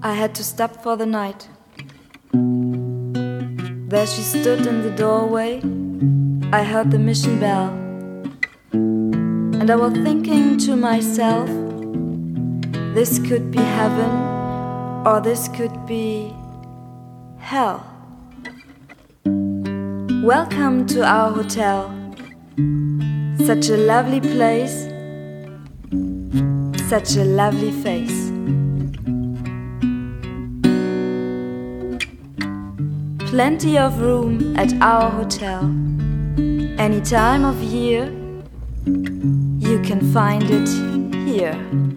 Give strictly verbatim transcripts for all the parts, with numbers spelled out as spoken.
I had to stop for the night. There she stood in the doorway. I heard the mission bell. And I was thinking to myself, this could be heaven or this could be hell. Welcome to our hotel. Such a lovely place, such a lovely face. Plenty of room at our hotel. Any time of year, you can find it here.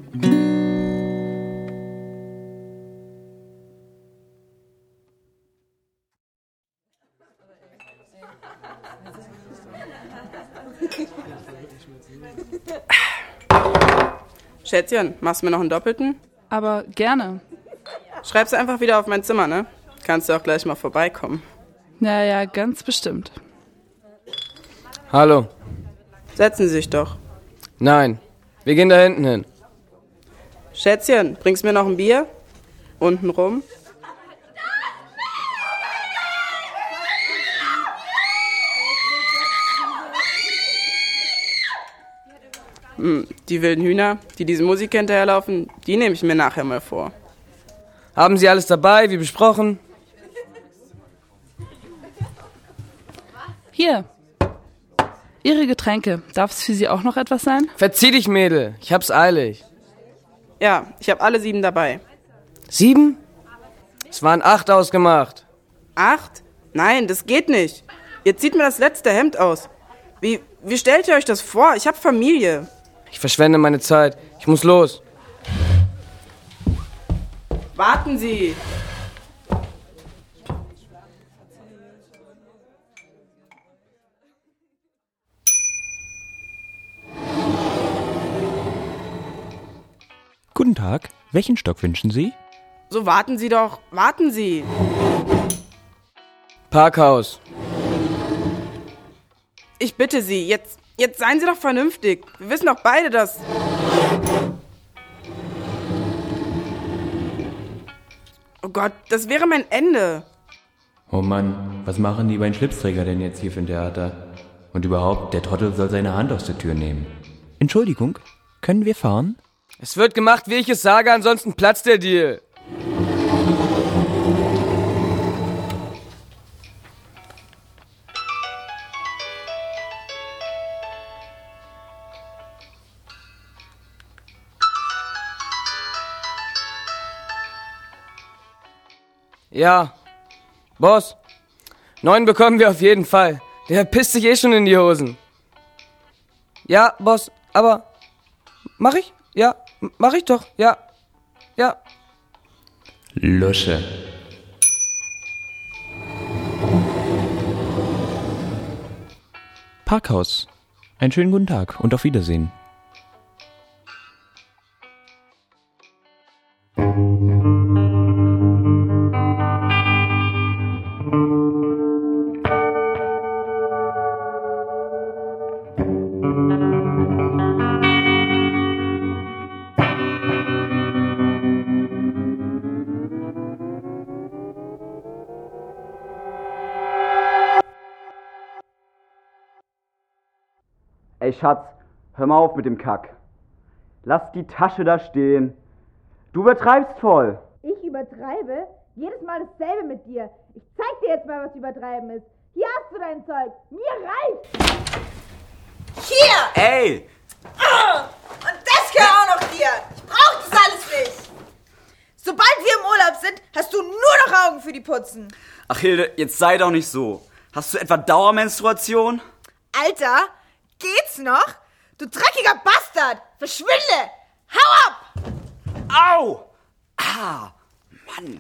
Schätzchen, machst du mir noch einen Doppelten? Aber gerne. Schreib's einfach wieder auf mein Zimmer, ne? Kannst du auch gleich mal vorbeikommen. Ja, ja, ganz bestimmt. Hallo. Setzen Sie sich doch. Nein, wir gehen da hinten hin. Schätzchen, bringst mir noch ein Bier? Unten rum? Hm, die wilden Hühner, die diese Musik hinterherlaufen, die nehme ich mir nachher mal vor. Haben Sie alles dabei, wie besprochen? Hier. Ihre Getränke. Darf es für Sie auch noch etwas sein? Verzieh dich, Mädel. Ich hab's eilig. Ja, ich habe alle sieben dabei. Sieben? Es waren acht ausgemacht. Acht? Nein, das geht nicht. Ihr zieht mir das letzte Hemd aus. Wie, wie stellt ihr euch das vor? Ich habe Familie. Ich verschwende meine Zeit. Ich muss los. Warten Sie! Guten Tag. Welchen Stock wünschen Sie? So, warten Sie doch. Warten Sie! Parkhaus. Ich bitte Sie, jetzt, jetzt seien Sie doch vernünftig. Wir wissen doch beide, dass... Oh Gott, das wäre mein Ende. Oh Mann, was machen die beiden Schlipsträger denn jetzt hier für ein Theater? Und überhaupt, der Trottel soll seine Hand aus der Tür nehmen. Entschuldigung, können wir fahren? Es wird gemacht, wie ich es sage, ansonsten platzt der Deal. Ja, Boss, neun bekommen wir auf jeden Fall. Der pisst sich eh schon in die Hosen. Ja, Boss, aber mach ich? Ja, mach ich doch, ja, ja. Lusche. Parkhaus. Einen schönen guten Tag und auf Wiedersehen. Ey Schatz, hör mal auf mit dem Kack. Lass die Tasche da stehen. Du übertreibst voll. Ich übertreibe? Jedes Mal dasselbe mit dir. Ich zeig dir jetzt mal, was übertreiben ist. Hier hast du dein Zeug. Mir reicht's. Hier! Ey! Und das gehört auch noch dir. Ich brauch das alles nicht. Sobald wir im Urlaub sind, hast du nur noch Augen für die Putzen. Ach Hilde, jetzt sei doch nicht so. Hast du etwa Dauermenstruation? Alter, geht's noch? Du dreckiger Bastard! Verschwinde! Hau ab! Au! Ah, Mann.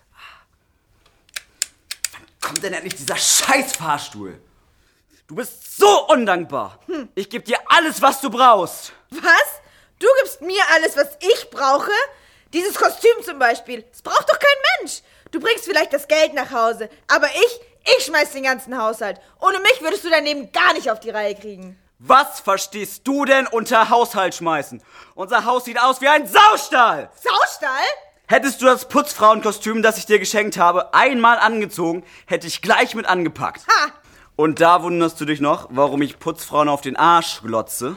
Wann kommt denn endlich dieser Scheiß-Fahrstuhl? Du bist so undankbar. Hm. Ich geb dir alles, was du brauchst. Was? Du gibst mir alles, was ich brauche? Dieses Kostüm zum Beispiel. Das braucht doch kein Mensch. Du bringst vielleicht das Geld nach Hause. Aber ich, ich schmeiß den ganzen Haushalt. Ohne mich würdest du dein Leben gar nicht auf die Reihe kriegen. Was verstehst du denn unter Haushalt schmeißen? Unser Haus sieht aus wie ein Saustall. Saustall? Hättest du das Putzfrauenkostüm, das ich dir geschenkt habe, einmal angezogen, hätte ich gleich mit angepackt. Ha! Und da wunderst du dich noch, warum ich Putzfrauen auf den Arsch glotze?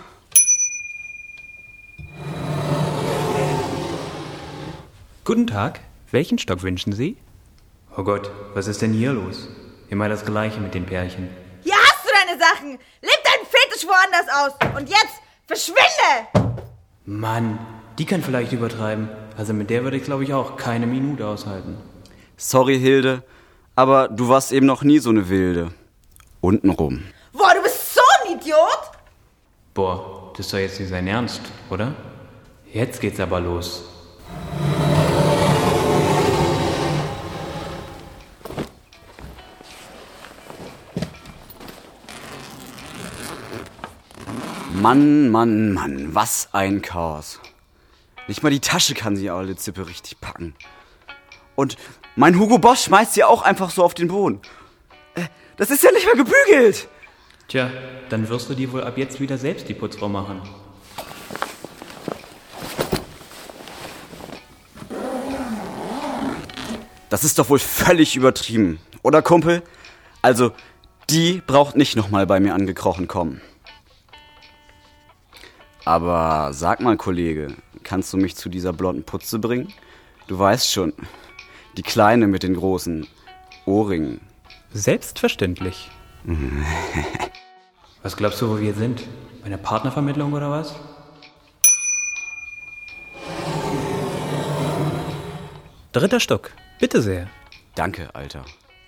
Guten Tag. Welchen Stock wünschen Sie? Oh Gott, was ist denn hier los? Immer das Gleiche mit den Pärchen. Hier hast du deine Sachen. Leb deinen Fetisch woanders aus. Und jetzt verschwinde! Mann, die kann vielleicht übertreiben. Also mit der würde ich, glaube ich, auch keine Minute aushalten. Sorry, Hilde, aber du warst eben noch nie so eine Wilde. Untenrum. Boah, du bist so ein Idiot! Boah, das ist doch jetzt nicht sein Ernst, oder? Jetzt geht's aber los. Mann, Mann, Mann, was ein Chaos. Nicht mal die Tasche kann sie alle Zippe richtig packen. Und mein Hugo Boss schmeißt sie auch einfach so auf den Boden. Äh, das ist ja nicht mehr gebügelt. Tja, dann wirst du dir wohl ab jetzt wieder selbst die Putzfrau machen. Das ist doch wohl völlig übertrieben, oder Kumpel? Also, die braucht nicht nochmal bei mir angekrochen kommen. Aber sag mal, Kollege, kannst du mich zu dieser blonden Putze bringen? Du weißt schon, die Kleine mit den großen Ohrringen. Selbstverständlich. Was glaubst du, wo wir sind? Bei einer Partnervermittlung oder was? Dritter Stock, bitte sehr. Danke, Alter.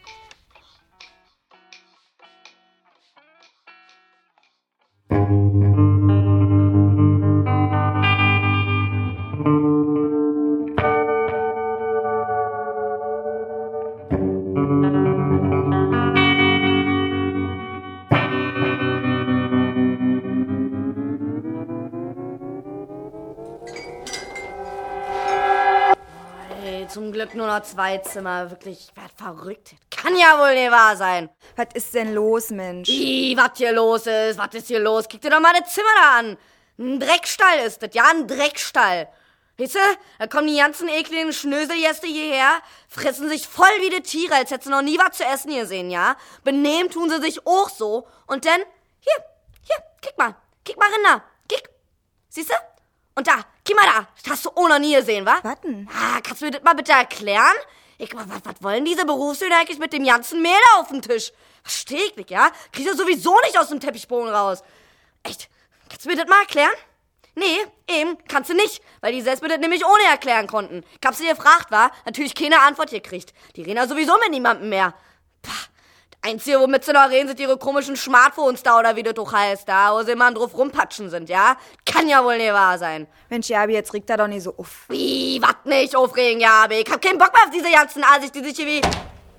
Zum Glück nur noch zwei Zimmer. Wirklich, ich werd verrückt. Kann ja wohl nicht wahr sein. Was ist denn los, Mensch? Wie, was hier los ist? Was ist hier los? Kick dir doch mal das Zimmer da an. Ein Dreckstall ist das, ja? Ein Dreckstall. Weißt du, da kommen die ganzen ekligen Schnöseljäste hierher, fressen sich voll wie die Tiere, als hätten sie noch nie was zu essen gesehen, ja? Benehmen tun sie sich auch so. Und dann, hier, hier, kick mal. Kick mal rein, kick. Siehst du? Und da, geh mal da. Das hast du auch noch nie gesehen, wa? Was denn? Ah, kannst du mir das mal bitte erklären? Ich, was, was wollen diese Berufsschüler eigentlich mit dem ganzen Mehl auf dem Tisch? Was steglich, ja? Kriegst du sowieso nicht aus dem Teppichboden raus. Echt? Kannst du mir das mal erklären? Nee, eben, kannst du nicht, weil die selbst mir das nämlich ohne erklären konnten. Ich hab sie gefragt, war, natürlich keine Antwort gekriegt. Die reden ja sowieso mit niemandem mehr. Pah. Das Einzige, womit sie noch reden, sind ihre komischen Smartphones da oder wie das doch heißt, da, wo sie immer drauf rumpatschen sind, ja? Kann ja wohl nicht wahr sein. Mensch, Jabi, jetzt regt er doch nicht so auf. Wie, wat nicht aufregen, Jabi? Ich hab keinen Bock mehr auf diese ganzen Assis, die sich hier wie...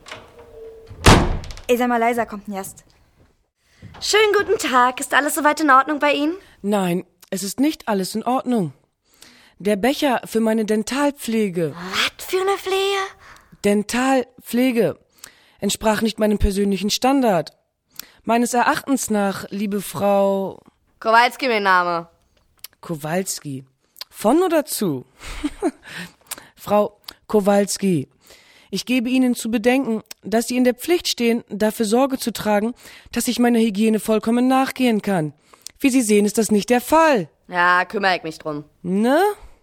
Ey, sei mal leiser, kommt ein Gast. Schönen guten Tag, ist alles soweit in Ordnung bei Ihnen? Nein, es ist nicht alles in Ordnung. Der Becher für meine Dentalpflege. Was für eine Pflege? Dentalpflege entsprach nicht meinem persönlichen Standard. Meines Erachtens nach, liebe Frau... Kowalski, mein Name. Kowalski. Von oder zu? Frau Kowalski, ich gebe Ihnen zu bedenken, dass Sie in der Pflicht stehen, dafür Sorge zu tragen, dass ich meiner Hygiene vollkommen nachgehen kann. Wie Sie sehen, ist das nicht der Fall. Ja, kümmere ich mich drum. Ne?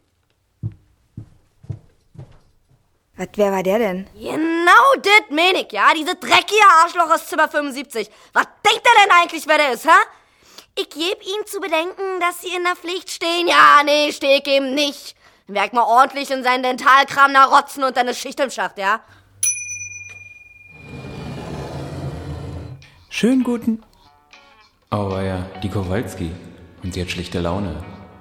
Was, wer war der denn? Genau das meine ich, ja? Diese dreckige Arschloch aus Zimmer fünfundsiebzig. Was denkt er denn eigentlich, wer der ist, hä? Ich gebe Ihnen zu bedenken, dass Sie in der Pflicht stehen. Ja, nee, steh ich eben nicht. Dann werk mal ordentlich in seinen Dentalkram nach rotzen und dann ist Schicht im Schacht, ja? Schönen guten... Oh ja, die Kowalski. Und sie hat schlichte Laune.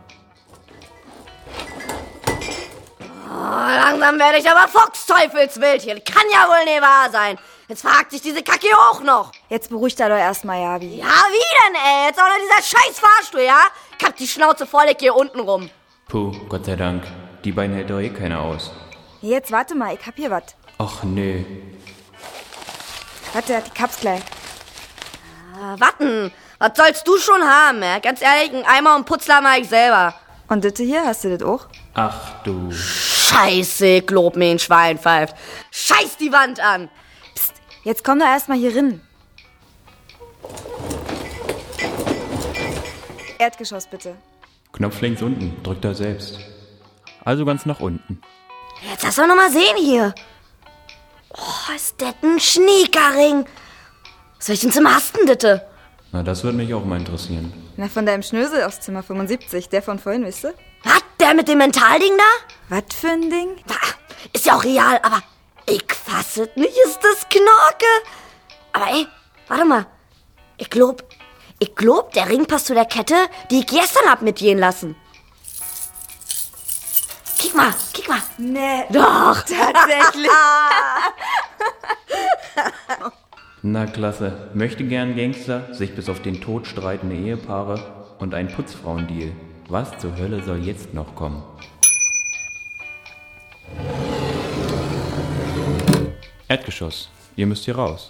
Oh, langsam werde ich aber fuchsteufelswild hier. Kann ja wohl nicht wahr sein. Jetzt fragt sich diese Kacke auch noch. Jetzt beruhigt er doch erstmal, Jabi. Ja, wie denn, ey? Jetzt auch noch dieser scheiß Fahrstuhl, ja? Ich hab die Schnauze voll, ich hier unten rum. Puh, Gott sei Dank. Die beiden hält doch eh keiner aus. Jetzt warte mal, ich hab hier was. Och, nö. Warte, die Kaps gleich. Ah, warten. Was sollst du schon haben, ey? Ganz ehrlich, ein Eimer und Putzler mach ich selber. Und das hier, hast du das auch? Ach du... Scheiße, glaub mir, ein Schwein pfeift. Scheiß die Wand an. Psst, jetzt komm doch erstmal hier rein. Erdgeschoss bitte. Knopf links unten, drückt da selbst. Also ganz nach unten. Jetzt lass doch noch mal sehen hier. Oh, ist das ein Schniekering. Was soll ich denn zum Hasten, bitte? Na, das würde mich auch mal interessieren. Na, von deinem Schnösel aus Zimmer fünfundsiebzig, der von vorhin, wisst ihr? Was, der mit dem Mentalding da? Was für ein Ding? Ist ja auch real, aber ich fass es nicht, ist das Knorke. Aber ey, warte mal. Ich glaub, ich glaub, der Ring passt zu der Kette, die ich gestern hab mitgehen lassen. Kick mal, kick mal. Nee. Doch. Tatsächlich. Na klasse. Möchte gern Gangster, sich bis auf den Tod streitende Ehepaare und ein Putzfrauendeal. Was zur Hölle soll jetzt noch kommen? Erdgeschoss. Ihr müsst hier raus.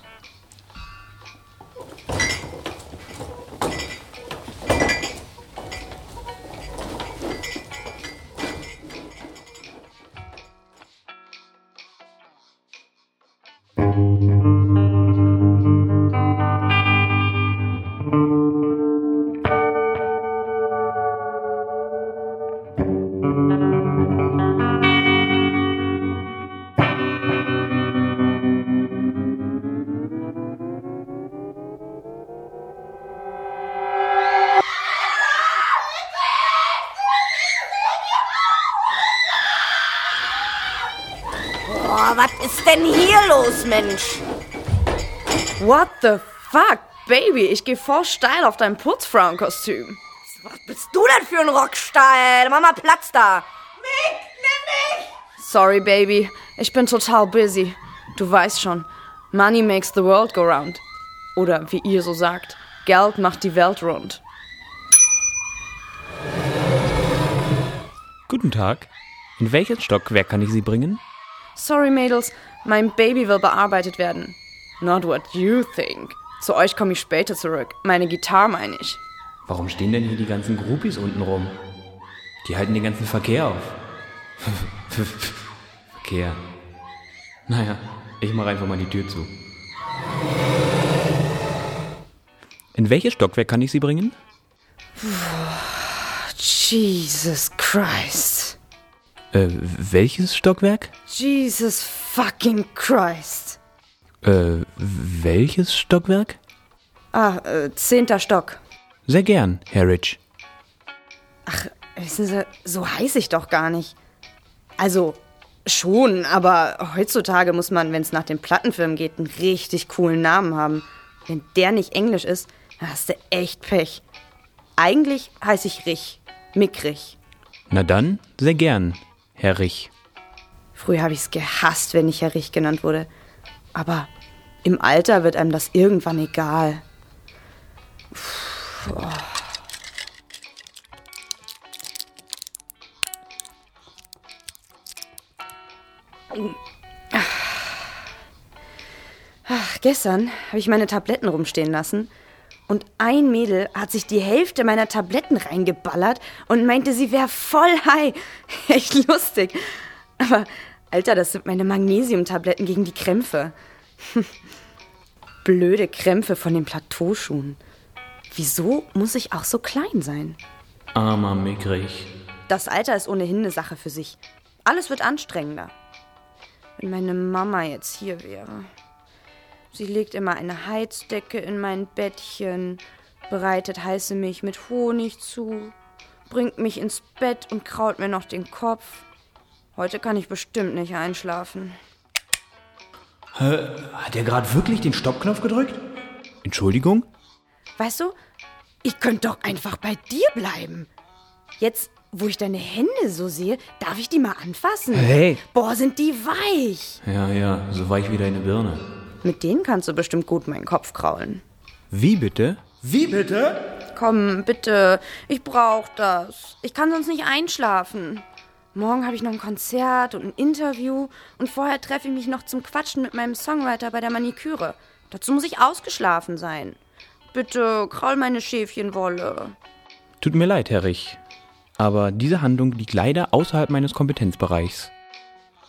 Boah, was ist denn hier los, Mensch? What the fuck, Baby? Ich geh voll steil auf dein Putzfrauenkostüm. Was bist du denn für ein Rockstyle? Mach mal Platz da. Mick, nimm mich! Sorry, Baby. Ich bin total busy. Du weißt schon, money makes the world go round. Oder wie ihr so sagt, Geld macht die Welt rund. Guten Tag. In welches Stockwerk kann ich Sie bringen? Sorry, Mädels, mein Baby will bearbeitet werden. Not what you think. Zu euch komme ich später zurück. Meine Gitarre meine ich. Warum stehen denn hier die ganzen Groupies unten rum? Die halten den ganzen Verkehr auf. Verkehr. Naja, ich mache einfach mal die Tür zu. In welches Stockwerk kann ich Sie bringen? Jesus Christ. Äh, welches Stockwerk? Jesus fucking Christ. Äh, welches Stockwerk? Ah, äh, zehnter Stock. Sehr gern, Herr Rich. Ach, wissen Sie, so heiß ich doch gar nicht. Also, schon, aber heutzutage muss man, wenn es nach dem Plattenfilm geht, einen richtig coolen Namen haben. Wenn der nicht Englisch ist, dann hast du echt Pech. Eigentlich heiße ich Rich. Mick Rich. Na dann, sehr gern, Herr Rich. Früher habe ich es gehasst, wenn ich Herr Rich genannt wurde. Aber im Alter wird einem das irgendwann egal. Puh, oh. Ach, gestern habe ich meine Tabletten rumstehen lassen und ein Mädel hat sich die Hälfte meiner Tabletten reingeballert und meinte, sie wäre voll high. Echt lustig. Aber, Alter, das sind meine Magnesiumtabletten gegen die Krämpfe. Blöde Krämpfe von den Plateauschuhen. Wieso muss ich auch so klein sein? Armer Mickrich. Das Alter ist ohnehin eine Sache für sich. Alles wird anstrengender. Wenn meine Mama jetzt hier wäre. Sie legt immer eine Heizdecke in mein Bettchen, bereitet heiße Milch mit Honig zu, bringt mich ins Bett und kraut mir noch den Kopf. Heute kann ich bestimmt nicht einschlafen. Hä? Hat er gerade wirklich den Stoppknopf gedrückt? Entschuldigung? Weißt du, ich könnte doch einfach bei dir bleiben. Jetzt, wo ich deine Hände so sehe, darf ich die mal anfassen? Hey! Boah, sind die weich. Ja, ja, so weich wie deine Birne. Mit denen kannst du bestimmt gut meinen Kopf kraulen. Wie bitte? Wie bitte? Komm, bitte, ich brauch das. Ich kann sonst nicht einschlafen. Morgen habe ich noch ein Konzert und ein Interview und vorher treffe ich mich noch zum Quatschen mit meinem Songwriter bei der Maniküre. Dazu muss ich ausgeschlafen sein. Bitte, kraul meine Schäfchenwolle. Tut mir leid, Herr Rich. Aber diese Handlung liegt leider außerhalb meines Kompetenzbereichs.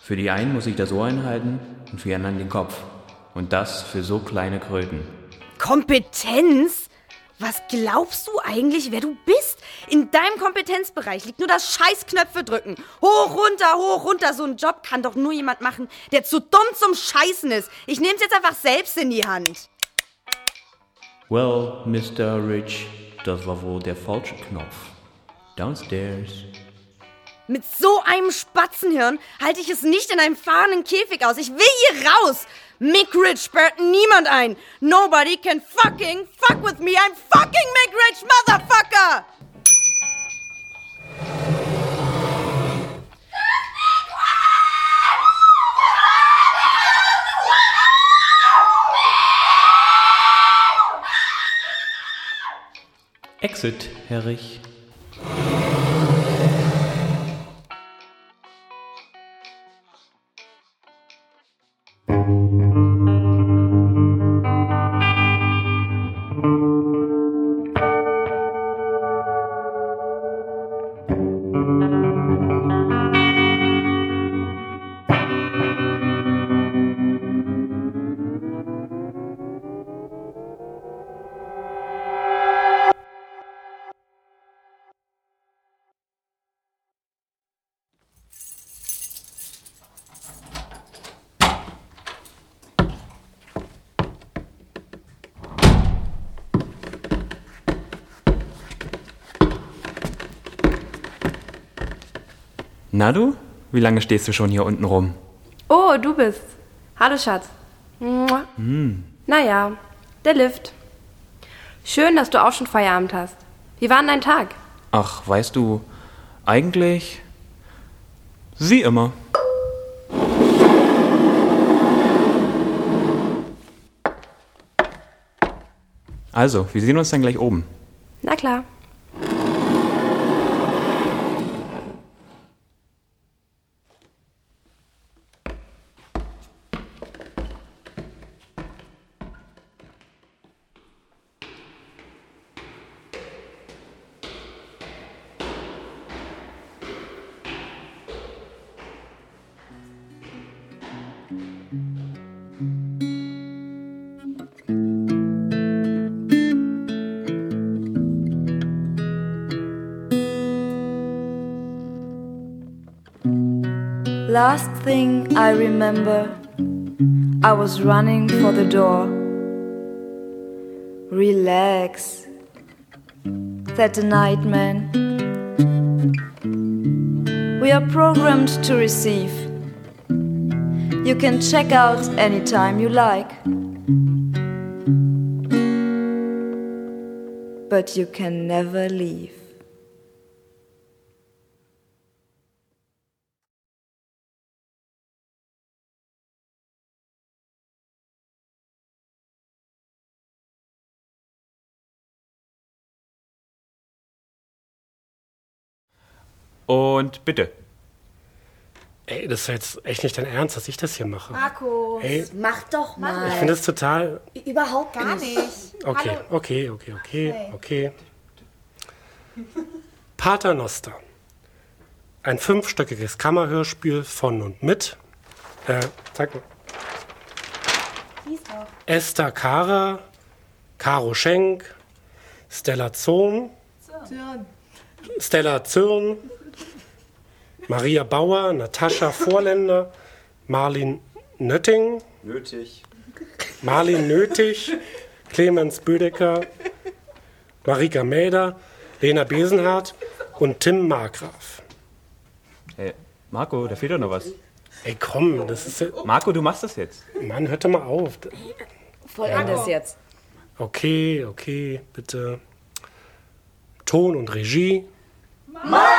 Für die einen muss ich das Ohr einhalten und für die anderen den Kopf. Und das für so kleine Kröten. Kompetenz? Was glaubst du eigentlich, wer du bist? In deinem Kompetenzbereich liegt nur das scheiß Knöpfe drücken. Hoch, runter, hoch, runter. So einen Job kann doch nur jemand machen, der zu dumm zum Scheißen ist. Ich nehm's jetzt einfach selbst in die Hand. Well, Mister Rich, das war wohl der falsche Knopf. Downstairs. Mit so einem Spatzenhirn halte ich es nicht in einem fahrenden Käfig aus. Ich will hier raus. Mick Rich sperrt niemand ein. Nobody can fucking fuck with me. I'm fucking Mick Rich, motherfucker! Exit, Herr Rich. Na du? Wie lange stehst du schon hier unten rum? Oh, du bist. Hallo, Schatz. Mua. Hm. Naja, der Lift. Schön, dass du auch schon Feierabend hast. Wie war denn dein Tag? Ach, weißt du, eigentlich wie immer. Also, wir sehen uns dann gleich oben. Na klar. Last thing I remember, I was running for the door. Relax, said the nightman. We are programmed to receive. You can check out anytime you like. But you can never leave. Und bitte. Ey, das ist jetzt echt nicht dein Ernst, dass ich das hier mache. Markus, Ey, mach doch mal. ich finde das total... Überhaupt Gar nicht. nicht. Okay, Hallo. okay, okay, okay, Hey. okay. Pater Noster. Ein fünfstöckiges Kammerhörspiel von und mit... Äh, zeig mal. Esther Kara, Caro Schenk, Stella Zohn, Stella Zürn, Maria Bauer, Natascha Vorländer, Marlin Nötting, Nötig. Marlin Nötig, Clemens Bödecker, Marika Mäder, Lena Besenhardt und Tim Markgraf. Hey, Marco, da fehlt doch noch was. Ey, komm, das ist... Marco, du machst das jetzt. Mann, hört doch mal auf. Vollend das jetzt. Okay, okay, bitte. Ton und Regie. Marco!